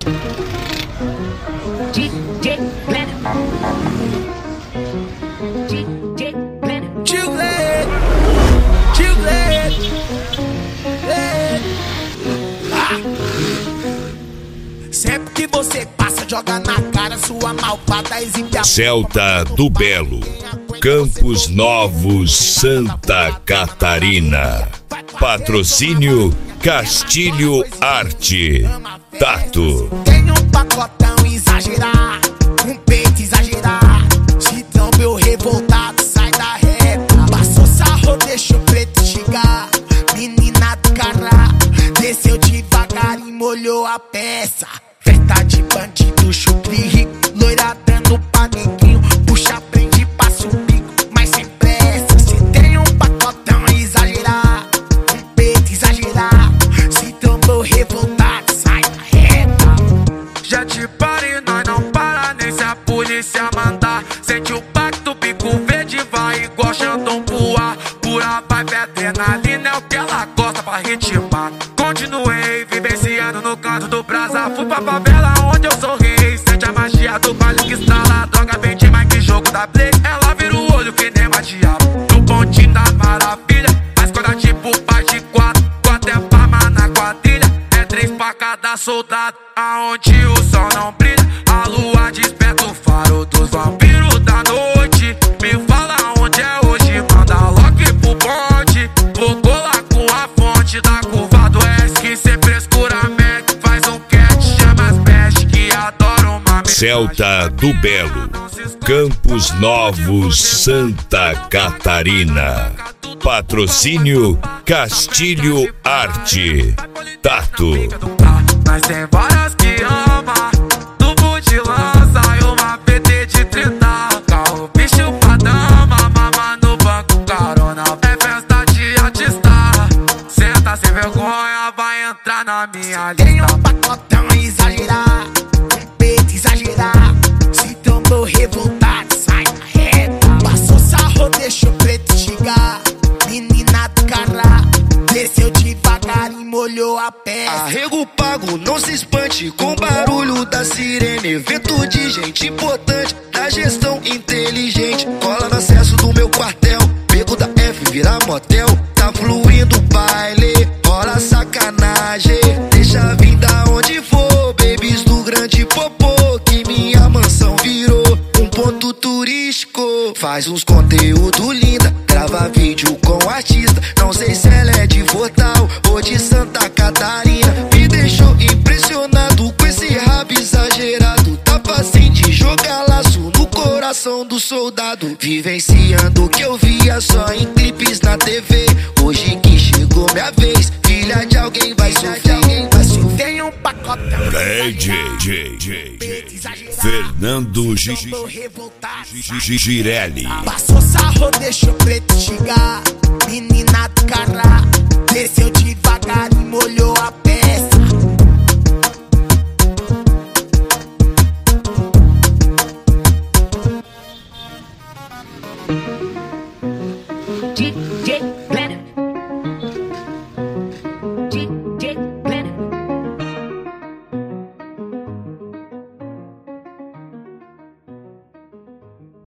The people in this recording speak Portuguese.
DJ Glenn. DJ Glenn. Tio Glenn. Sempre que você passa, joga na cara sua malvada exibe a Celta do Belo, Campos Novos, Santa Catarina. Patrocínio Castilho Arte. Tato. Tem um pacotão exagerar, um peito exagerar. Se tão meu revoltado, sai da reta. Passou sarro, deixou preto chegar. Menina do cará, desceu devagar e molhou a peça. Festa de bandido, chupri rico, loira dando panequinho. Puxa, prende, passa o bico, mas sem pressa. Se tem um pacotão exagerar, um peito exagerar. Se tão meu revoltado, sai da reta. Já te pare, nós não para nem se a polícia mandar. Sente o pacto, bico verde, vai igual Xandão pro ar. Pura vibe, adrenalina é o que ela gosta pra ritmar. Continuei vivenciando no canto do brasa. Fui pra favela onde eu sou rei. Sente a magia do baile que estrala. Droga bem demais que jogo da play. Ela vira o olho que nem uma diabo. No pontinho da maravilha. Mas quando é tipo paz de quatro. Quatro é palma na quadrilha. É 3 pra cada soldado. Aonde o sol não brilha, a lua desperta o faro dos vampiros da noite. Me fala onde é hoje, manda logo pro bonde. Vou colar com a fonte da curva do oeste. Que sem frescura mete, faz um cat, chama as peste que adoram uma Celta do Belo, Campos Novos, Santa Catarina. Patrocínio Castilho Arte. Tato. Mas tem várias que ama, tubo de lança e uma PT de 30. Carro bicho pra dama, mama no banco, carona. É festa de artista. Senta sem vergonha, vai entrar na minha Tem lista. um pacotão exagerar, um peito exagerar. Se tomou revoltado, sai da reta. Passou sarro, deixou preto chegar. Menina do cará, desceu devagar e molhou a peça. Arrego pago, não se espante com barulho da sirene. Evento de gente importante, da gestão inteligente. Cola no acesso do meu quartel, pego da F, vira motel. Tá fluindo o baile, rola sacanagem. Deixa vir da onde for, babies do grande popô. Que minha mansão virou um ponto turístico. Faz uns conteúdo linda, grava vídeo com artista. Não sei se ela é de Fortal ou de Santa Catarina. Me deixou impressionado com esse rabo exagerado. Tá facinho de jogar laço no coração do soldado. Vivenciando o que eu via só em clipes na TV. Hoje que chegou minha vez, filha de alguém vai sofrer. Tem um pacotão Fernando Girelli. Passou sarro, deixou preto chegar. Menina do